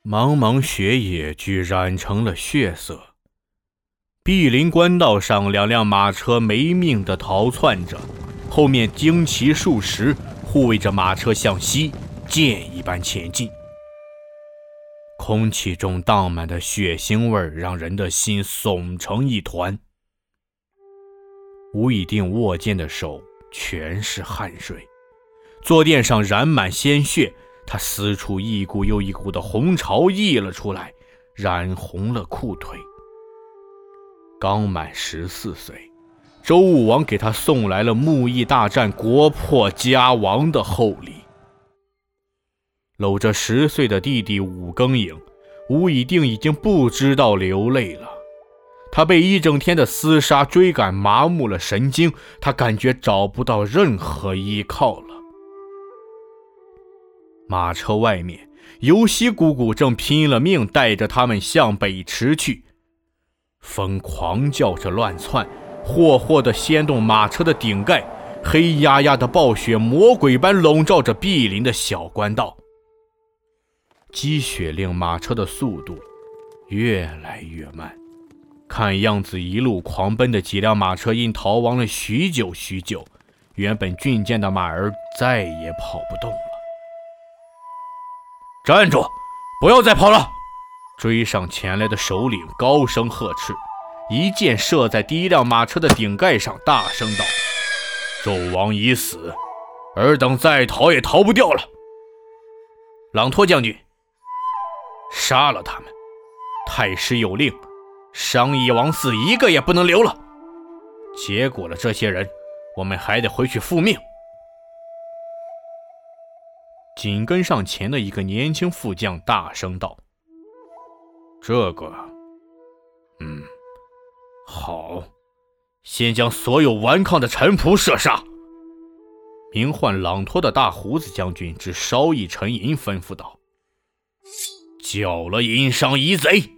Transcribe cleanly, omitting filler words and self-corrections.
茫茫雪野俱染成了血色。碧林官道上2辆马车没命地逃窜着，后面旌旗数十，护卫着马车向西，箭一般前进。空气中荡满的血腥味让人的心耸成一团。吴以定握剑的手全是汗水，坐垫上染满鲜血，他撕出一股又一股的红潮溢了出来，染红了裤腿。刚满14岁，周武王给他送来了木易大战国破家亡的厚礼。搂着10岁的弟弟武庚颖，吴以定已经不知道流泪了。他被一整天的厮杀追赶麻木了神经，他感觉找不到任何依靠了。马车外面，尤西姑姑正拼了命带着他们向北驰去。风狂叫着乱窜，霍霍地掀动马车的顶盖，黑压压的暴雪魔鬼般笼罩着碧林的小官道。积雪令马车的速度越来越慢，看样子一路狂奔的几辆马车因逃亡了许久，原本俊健的马儿再也跑不动了。站住，不要再跑了！追上前来的首领高声呵斥，一箭射在第一辆马车的顶盖上，大声道：纣王已死，尔等再逃也逃不掉了。朗托将军，杀了他们！太师有令，商议王嗣一个也不能留了。结果了这些人，我们还得回去复命。紧跟上前的一个年轻副将大声道：这个好，先将所有顽抗的臣仆射杀。名唤朗托的大胡子将军只稍一沉吟，吩咐道：剿了殷商夷贼！